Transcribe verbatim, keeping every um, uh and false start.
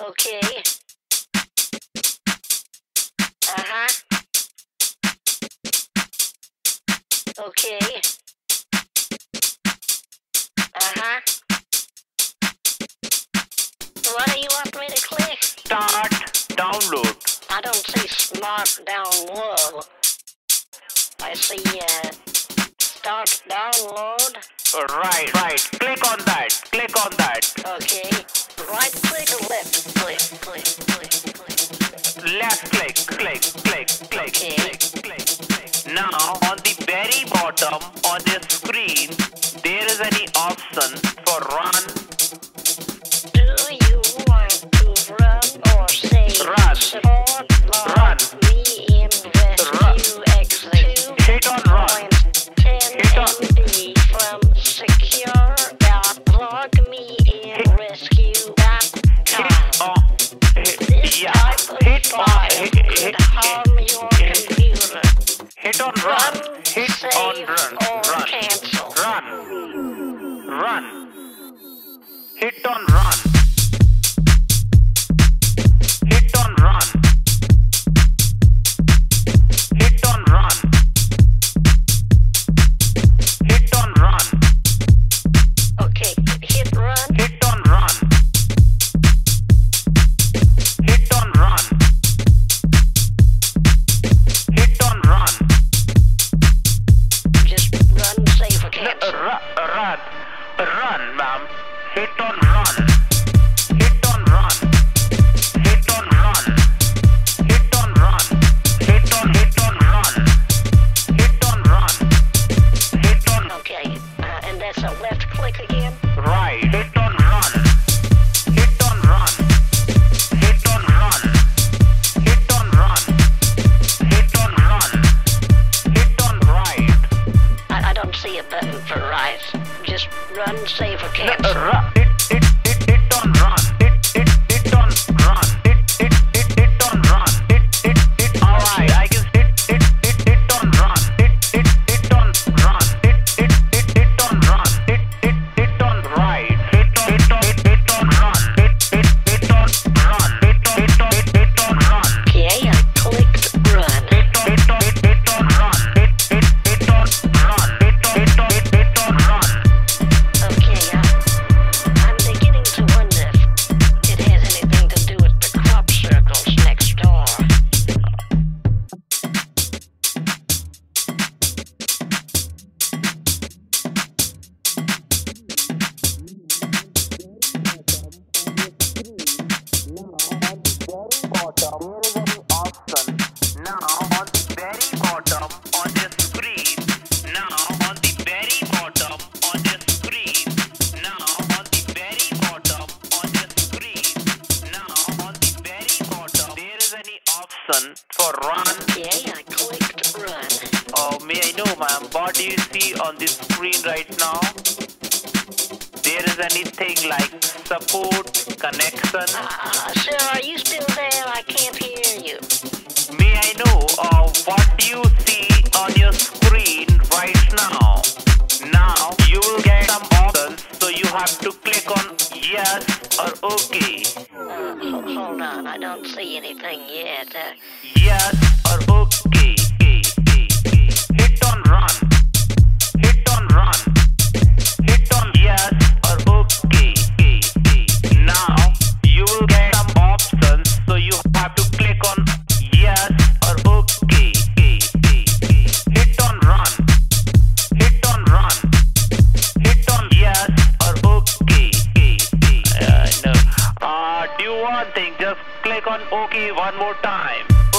Okay. Uh-huh. Okay. Uh-huh. What do you want me to click? Start download. I don't see smart download. I see uh, start download. Right, right. Click on that. Click on that. Okay. Right click or left click? Click, click, click. Left click, click, click, click, Okay. click, click, click. Now, on the very bottom on the screen, there is any option for run. Do you want to run or say Run. support log Run. me in rescue exit Hit on run. Hit on- ten M B from secure dot log me in Hit- rescue dot com. Hit on. Hit, This yeah. type of Hit on. file Hit, could hit, harm your hit, computer. hit on run. Run, Hit save, on run. or Run. cancel. Run. Run. Hit on run. Hit on run. Hit on run. Hit on run. Okay, hit run. Hit on run. Hit on run. Hit on run. Just run, save, or N- cancel. Run, run, run, ma'am. Hit on run. Hit on run. Hit on run. Hit on run. Hit on, hit on run. Hit on run. Hit on, Okay, uh, and that's a left click again. right. Hit on run. Hit on run. Hit on run. Hit on run. Hit on run. Hit on right. I, I don't see a button for right. Just run, save, or N- cancel. Run. Hit, hit, hit, hit on run. Hit, hit, hit on run. Hit, hit, hit, hit on run. Hit, hit, hit. Alright, I can hit, hit, hit, hit on run. Hit, hit, hit on run. Hit, hit, hit, hit on run. Hit, hit, hit on right. Hit on, hit on, hit, hit on run. Hit, hit, hit on run. Hit on, hit on, hit, hit on run. Okay, I clicked run. Hit on, hit on, hit, hit on run. Hit, hit, hit on run. Hit on, hit on, hit, hit on run. Okay, uh, I'm beginning to wonder if it has anything to do with the crop circles next door. Bottom, here is an option. Now on the very bottom on the screen. Now on the very bottom on the screen. Now on the very bottom on the screen. Now on the very bottom there is any option for run. Okay, I clicked run. Oh, may I know, ma'am, what do you see on the screen right now? There is anything like support, connection. Uh, sir, are you still there? I can't hear you. May I know uh, what do you see on your screen right now? Now you will get some options, so you have to click on yes or okay. Uh, ho- hold on, I don't see anything yet. Uh, Yes or okay. Hit on run. Hit on run. Hit on yes or okay. Now you will get some options, so you have to click on yes or okay. Hit on run. Hit on run. Hit on yes or okay. Uh, no. Uh, do one thing, just click on okay one more time.